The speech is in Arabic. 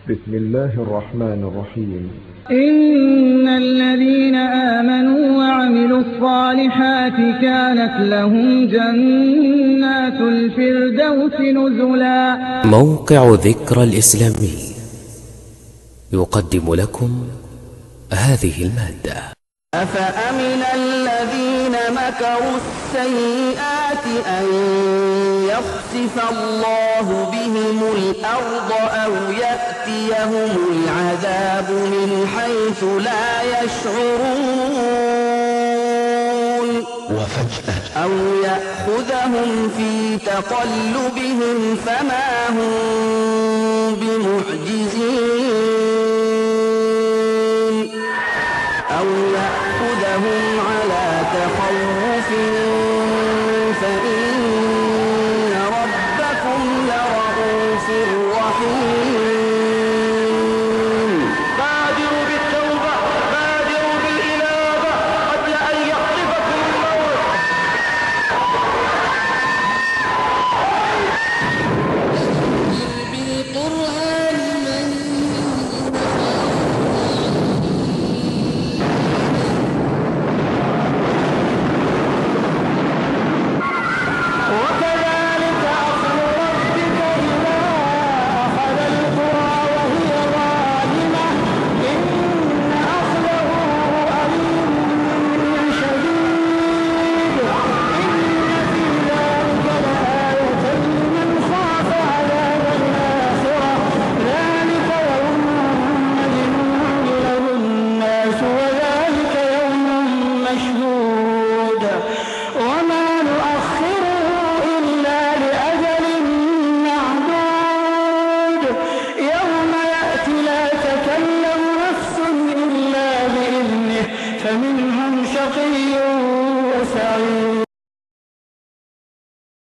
بسم الله الرحمن الرحيم. إن الذين آمنوا وعملوا الصالحات كانت لهم جنات الفردوس نزلا. موقع ذكرى الإسلامي يقدم لكم هذه المادة. أفأمن الذين مكروا السيئات أن يخسف الله بهم الأرض أو يأتيهم العذاب من حيث لا يشعرون أو يأخذهم في تقلبهم فما هم بمعجزين أو يأخذهم على تخوف فإن ربكم لرؤوف رحيم. بادروا بالتوبة، بادروا بالإنابة قبل أن يخطفكم الموت. بالقرآن من وكذلك أخذ ربك إذا أخذ القرى وهي ظالمة إن أخذه أليم شديد. إن في ذلك لآية لمن خاف عذاب الآخرة ذلك يوم مجموع له الناس وذلك يوم مشهود وما نؤخره إلا لأجل معدود يوم يأتي لا تكلم نفس إلا بإذنه فمنهم شقي وسعيد.